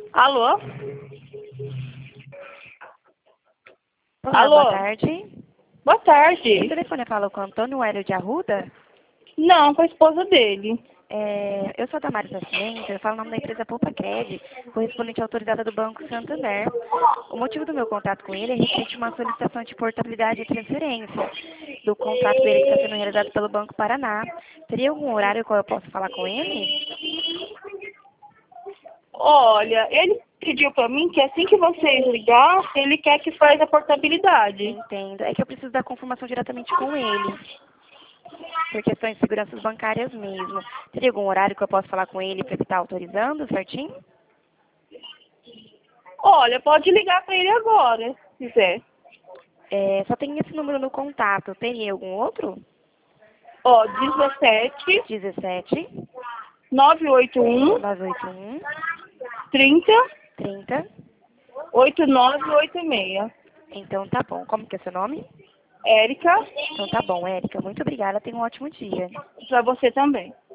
Alô? Olá, Alô? boa tarde. Boa O tarde. telefone fala com o Antônio Hélio de Arruda. Não, com a esposa dele. Eu sou a Damares Nascimento, eu falo o nome da empresa Poupa Cred, correspondente autorizada do Banco Santander. O motivo do meu contato com ele é referente a uma solicitação de portabilidade e transferência do contrato dele que está sendo realizado pelo Banco Paraná. Teria algum horário qual eu posso falar com ele? Olha, ele pediu pra mim que assim que vocês ligassem, ele quer que faz a portabilidade. Entendo. É que eu preciso da confirmação diretamente com ele, por questões de seguranças bancárias mesmo. Teria algum horário que eu posso falar com ele para ele estar autorizando certinho? Olha, pode ligar pra ele agora, se quiser. Só tem esse número no contato. Teria algum outro? Ó, 17 17 981 981 30 30. 8986. Então tá bom. Como que é seu nome? Érica, Então tá bom, Érica. Muito obrigada. Tenha um ótimo dia. pra você também.